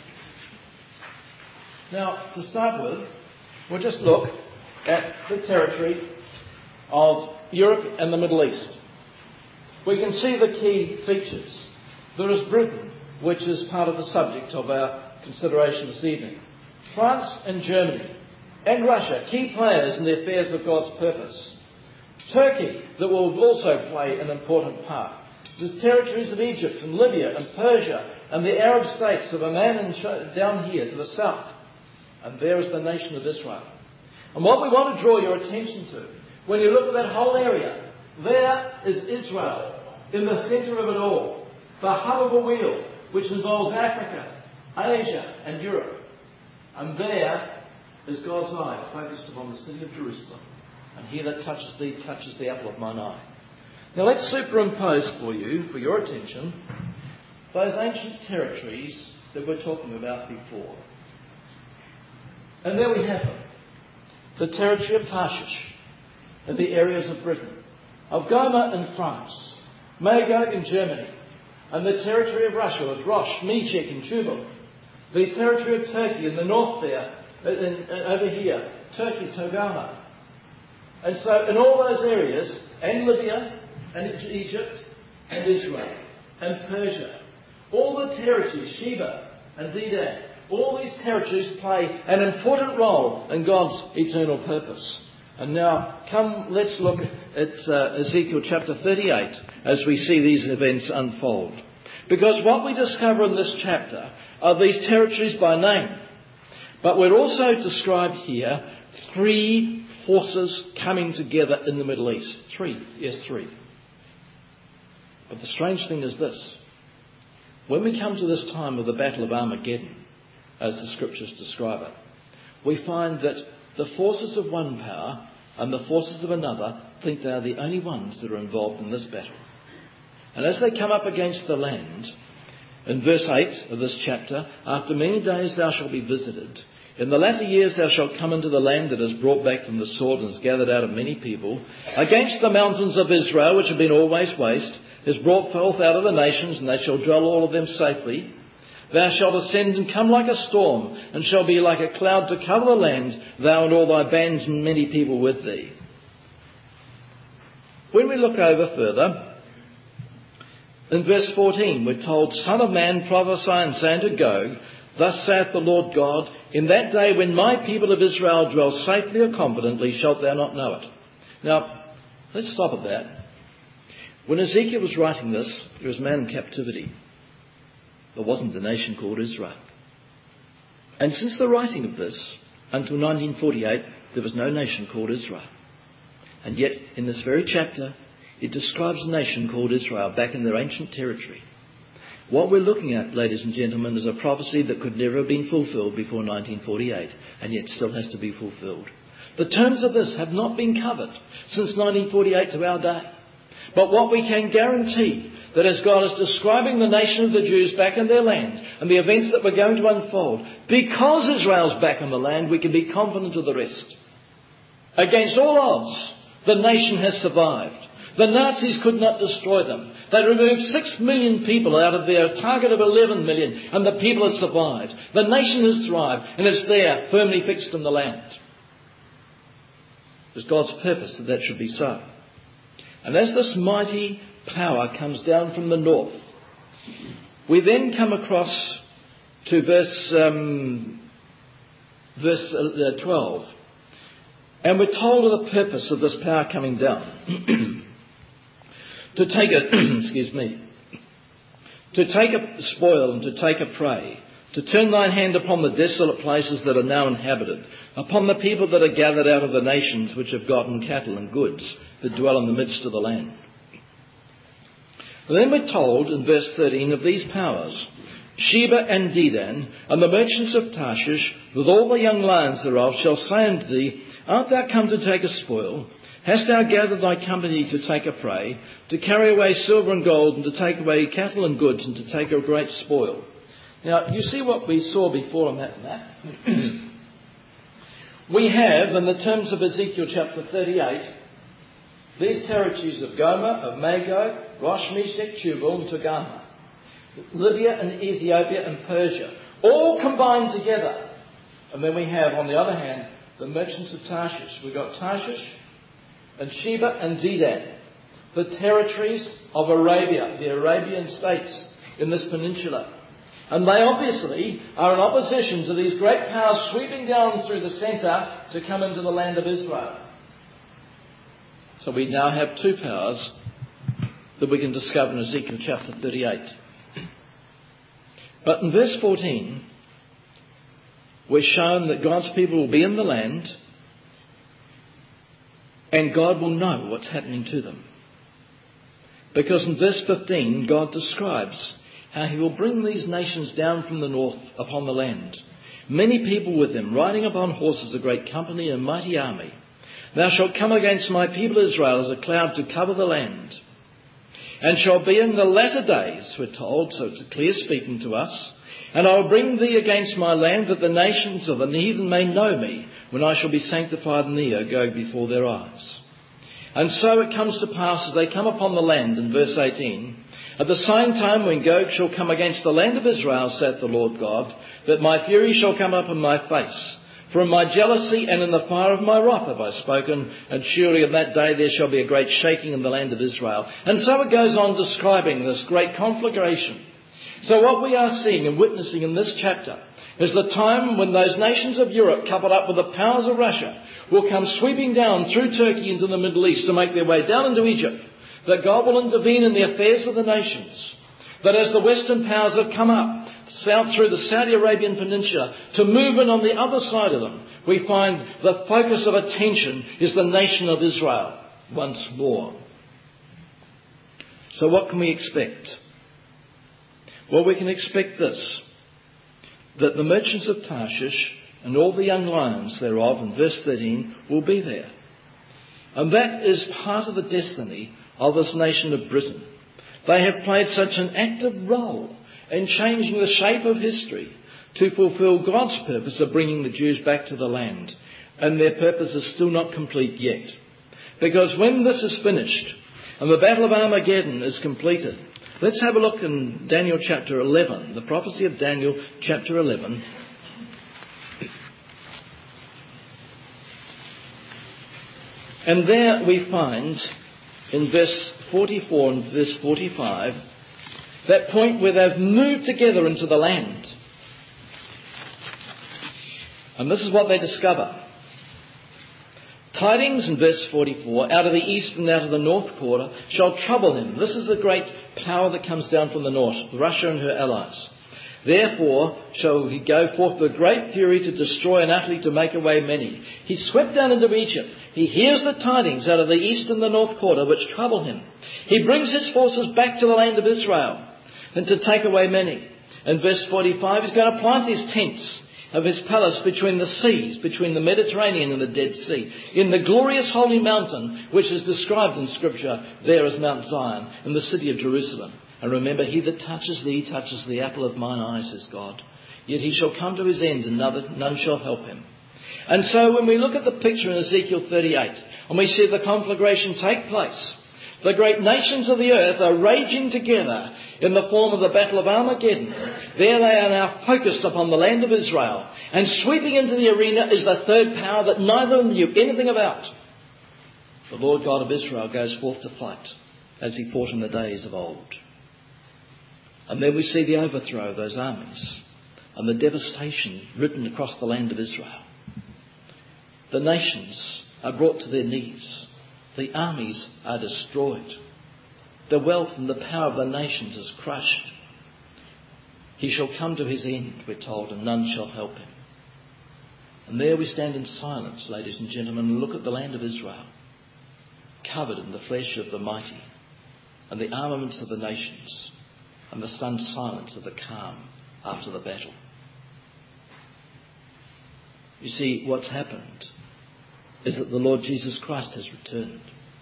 Now, to start with, we'll just look at the territory of Europe and the Middle East. We can see the key features. There is Britain, which is part of the subject of our consideration this evening. France and Germany and Russia, key players in the affairs of God's purpose. Turkey, that will also play an important part. The territories of Egypt and Libya and Persia and the Arab states of Oman and down here to the south. And there is the nation of Israel. And what we want to draw your attention to, when you look at that whole area, there is Israel in the centre of it all. The hub of a wheel, which involves Africa, Asia and Europe. And there is God's eye focused upon the city of Jerusalem. And he that touches thee touches the apple of mine eye. Now let's superimpose for you, for your attention, those ancient territories that we're talking about before. And there we have them. The territory of Tarshish, and the areas of Britain, of Goma in France, Magog in Germany, and the territory of Russia with Rosh, Meshech and Tubal, the territory of Turkey in the north there, over here, Turkey, Tonga. And so in all those areas, and Libya, and Egypt, and Israel, and Persia, all the territories, Sheba and Dedan, all these territories play an important role in God's eternal purpose. And now, let's look at Ezekiel chapter 38 as we see these events unfold. Because what we discover in this chapter are these territories by name. But we're also described here three forces coming together in the Middle East. Three. But the strange thing is this. When we come to this time of the Battle of Armageddon, as the scriptures describe it, we find that the forces of one power and the forces of another think they are the only ones that are involved in this battle. And as they come up against the land, in verse 8 of this chapter, after many days thou shalt be visited. In the latter years thou shalt come into the land that is brought back from the sword and is gathered out of many people. Against the mountains of Israel, which have been always waste, is brought forth out of the nations, and they shall dwell all of them safely. Thou shalt ascend and come like a storm, and shall be like a cloud to cover the land, thou and all thy bands and many people with thee. When we look over further, in verse 14, we're told, Son of man, prophesy and say unto Gog, Thus saith the Lord God, In that day when my people of Israel dwell safely or confidently, shalt thou not know it. Now, let's stop at that. When Ezekiel was writing this, there was a man in captivity. There wasn't a nation called Israel. And since the writing of this, until 1948, there was no nation called Israel. And yet, in this very chapter, it describes a nation called Israel back in their ancient territory. What we're looking at, ladies and gentlemen, is a prophecy that could never have been fulfilled before 1948, and yet still has to be fulfilled. The terms of this have not been covered since 1948 to our day. But what we can guarantee, that as God is describing the nation of the Jews back in their land and the events that were going to unfold, because Israel's back in the land, we can be confident of the rest. Against all odds, the nation has survived. The Nazis could not destroy them. They removed 6 million people out of their target of 11 million, and the people have survived. The nation has thrived, and it's there, firmly fixed in the land. It's God's purpose that that should be so. And as this mighty power comes down from the north, we then come across to verse 12. And we're told of the purpose of this power coming down. To take a spoil and to take a prey, to turn thine hand upon the desolate places that are now inhabited, upon the people that are gathered out of the nations which have gotten cattle and goods, that dwell in the midst of the land. And then we're told in verse 13 of these powers, Sheba and Dedan, and the merchants of Tarshish, with all the young lions thereof, shall say unto thee, Art thou come to take a spoil? Hast thou gathered thy company to take a prey, to carry away silver and gold, and to take away cattle and goods, and to take a great spoil? Now, you see what we saw before on that map? We have, in the terms of Ezekiel chapter 38, these territories of Gomer, of Magog, Rosh, Meshech, Tubal, and Togarmah, Libya and Ethiopia and Persia, all combined together. And then we have, on the other hand, the merchants of Tarshish. We've got Tarshish and Sheba and Dedan, the territories of Arabia, the Arabian states in this peninsula. And they obviously are in opposition to these great powers sweeping down through the centre to come into the land of Israel. So we now have two powers that we can discover in Ezekiel chapter 38. But in verse 14, we're shown that God's people will be in the land and God will know what's happening to them. Because in verse 15, God describes how he will bring these nations down from the north upon the land. Many people with him, riding upon horses, a great company, a mighty army. Thou shalt come against my people Israel as a cloud to cover the land. And shall be in the latter days, we're told, so it's clear speaking to us. And I will bring thee against my land, that the nations of the heathen may know me, when I shall be sanctified in thee, O Gog, before their eyes. And so it comes to pass, as they come upon the land, in verse 18, at the same time when Gog shall come against the land of Israel, saith the Lord God, that my fury shall come up in my face. For in my jealousy and in the fire of my wrath have I spoken, and surely in that day there shall be a great shaking in the land of Israel. And so it goes on describing this great conflagration. So what we are seeing and witnessing in this chapter is the time when those nations of Europe, coupled up with the powers of Russia, will come sweeping down through Turkey into the Middle East to make their way down into Egypt. That God will intervene in the affairs of the nations. That as the Western powers have come up, south through the Saudi Arabian Peninsula, to move in on the other side of them, we find the focus of attention is the nation of Israel once more. So what can we expect? Well, we can expect this, that the merchants of Tarshish and all the young lions thereof, in verse 13, will be there. And that is part of the destiny of this nation of Britain. They have played such an active role in changing the shape of history to fulfill God's purpose of bringing the Jews back to the land. And their purpose is still not complete yet. Because when this is finished and the Battle of Armageddon is completed, let's have a look in Daniel chapter 11, the prophecy of Daniel chapter 11. And there we find in verse 44 and verse 45, that point where they've moved together into the land. And this is what they discover. Tidings, in verse 44, out of the east and out of the north quarter shall trouble him. This is the great power that comes down from the north, Russia and her allies. Therefore shall he go forth with great fury to destroy and utterly to make away many. He swept down into Egypt. He hears the tidings out of the east and the north quarter which trouble him. He brings his forces back to the land of Israel and to take away many. In verse 45, he's going to plant his tents of his palace between the seas, between the Mediterranean and the Dead Sea, in the glorious holy mountain which is described in Scripture there as Mount Zion, in the city of Jerusalem. And remember, he that touches thee touches the apple of mine eye, says God. Yet he shall come to his end, and none shall help him. And so when we look at the picture in Ezekiel 38, and we see the conflagration take place, the great nations of the earth are raging together in the form of the Battle of Armageddon. There they are now focused upon the land of Israel. And sweeping into the arena is the third power that neither of them knew anything about. The Lord God of Israel goes forth to fight, as he fought in the days of old. And then we see the overthrow of those armies and the devastation written across the land of Israel. The nations are brought to their knees. The armies are destroyed. The wealth and the power of the nations is crushed. He shall come to his end, we're told, and none shall help him. And there we stand in silence, ladies and gentlemen, and look at the land of Israel, covered in the flesh of the mighty and the armaments of the nations, and the stunned silence of the calm after the battle. You see, what's happened is that the Lord Jesus Christ has returned.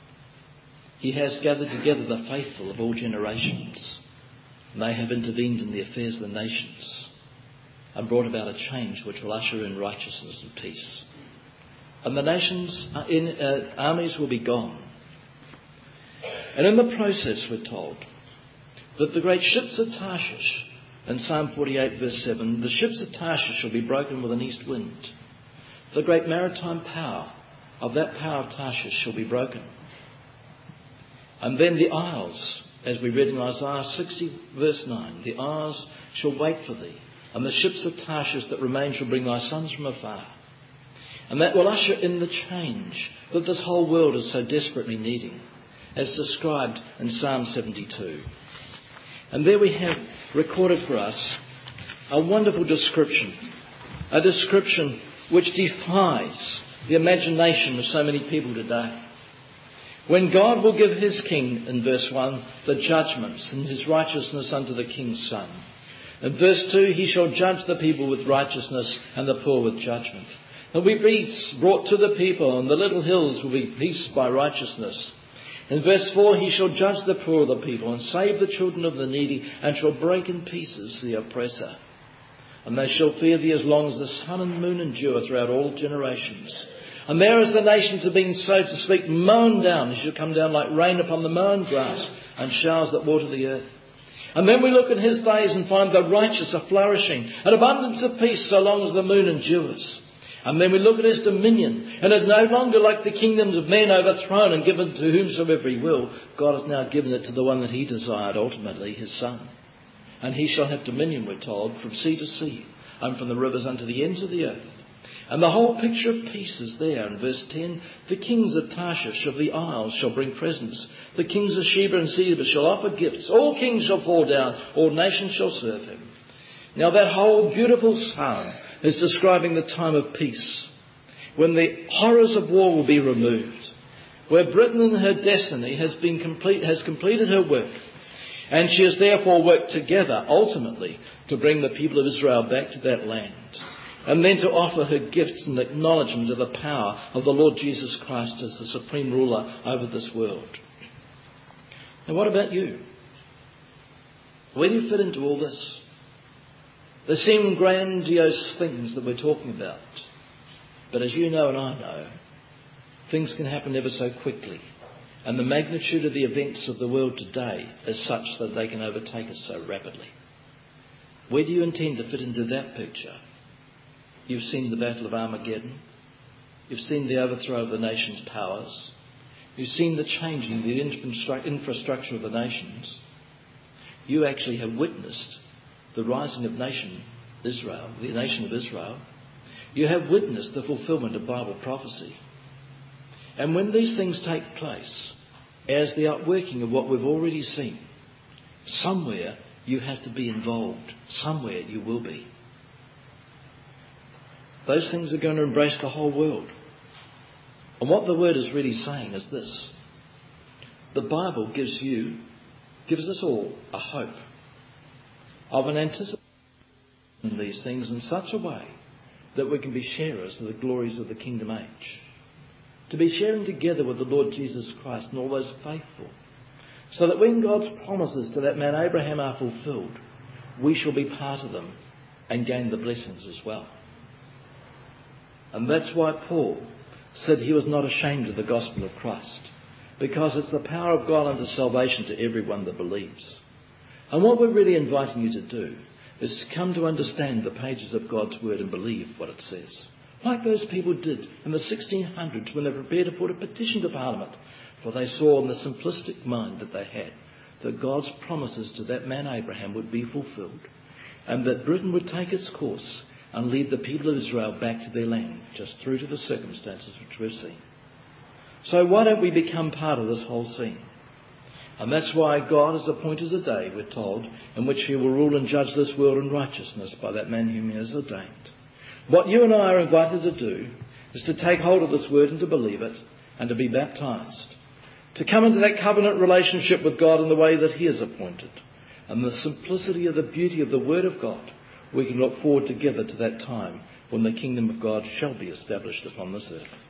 He has gathered together the faithful of all generations, and they have intervened in the affairs of the nations and brought about a change which will usher in righteousness and peace. And the nations' armies will be gone. And in the process, we're told that the great ships of Tarshish, in Psalm 48 verse 7, the ships of Tarshish shall be broken with an east wind. The great maritime power of that power of Tarshish shall be broken. And then the isles, as we read in Isaiah 60 verse 9, the isles shall wait for thee, and the ships of Tarshish that remain shall bring thy sons from afar. And that will usher in the change that this whole world is so desperately needing, as described in Psalm 72. And there we have recorded for us a wonderful description, a description which defies the imagination of so many people today. When God will give his king, in verse 1, the judgments and his righteousness unto the king's son. In verse 2, he shall judge the people with righteousness and the poor with judgment. There will be peace brought to the people, and the little hills will be peace by righteousness. In verse 4, he shall judge the poor of the people and save the children of the needy, and shall break in pieces the oppressor. And they shall fear thee as long as the sun and moon endure throughout all generations. And there as the nations have been, so to speak, mown down, he shall come down like rain upon the mown grass and showers that water the earth. And then we look at his days and find the righteous are flourishing, an abundance of peace so long as the moon endures. And then we look at his dominion, and it's no longer like the kingdoms of men overthrown and given to whomsoever he will. God has now given it to the one that he desired, ultimately, his son. And he shall have dominion, we're told, from sea to sea, and from the rivers unto the ends of the earth. And the whole picture of peace is there in verse 10. The kings of Tarshish of the isles shall bring presents. The kings of Sheba and Seba shall offer gifts. All kings shall fall down. All nations shall serve him. Now that whole beautiful psalm is describing the time of peace, when the horrors of war will be removed, where Britain in her destiny has completed her work, and she has therefore worked together ultimately to bring the people of Israel back to that land, and then to offer her gifts and acknowledgement of the power of the Lord Jesus Christ as the supreme ruler over this world. Now what about you? Where do you fit into all this? There seem grandiose things that we're talking about. But as you know and I know, things can happen ever so quickly. And the magnitude of the events of the world today is such that they can overtake us so rapidly. Where do you intend to fit into that picture? You've seen the Battle of Armageddon. You've seen the overthrow of the nation's powers. You've seen the change in the infrastructure of the nations. You actually have witnessed the rising of Israel, the nation of Israel. You have witnessed the fulfillment of Bible prophecy. And when these things take place, as the outworking of what we've already seen, somewhere you have to be involved. Somewhere you will be. Those things are going to embrace the whole world. And what the word is really saying is this. The Bible gives us all a hope of an anticipation of these things in such a way that we can be sharers of the glories of the kingdom age. To be sharing together with the Lord Jesus Christ and all those faithful, so that when God's promises to that man Abraham are fulfilled, we shall be part of them and gain the blessings as well. And that's why Paul said he was not ashamed of the gospel of Christ, because it's the power of God unto salvation to everyone that believes. And what we're really inviting you to do is to come to understand the pages of God's word and believe what it says. Like those people did in the 1600s when they prepared to put a petition to Parliament, for they saw in the simplistic mind that they had that God's promises to that man Abraham would be fulfilled, and that Britain would take its course and lead the people of Israel back to their land, just through to the circumstances which we've seen. So why don't we become part of this whole scene? And that's why God has appointed a day, we're told, in which he will rule and judge this world in righteousness by that man whom he has ordained. What you and I are invited to do is to take hold of this word and to believe it and to be baptised. To come into that covenant relationship with God in the way that he has appointed. And the simplicity of the beauty of the word of God, we can look forward together to that time when the kingdom of God shall be established upon this earth.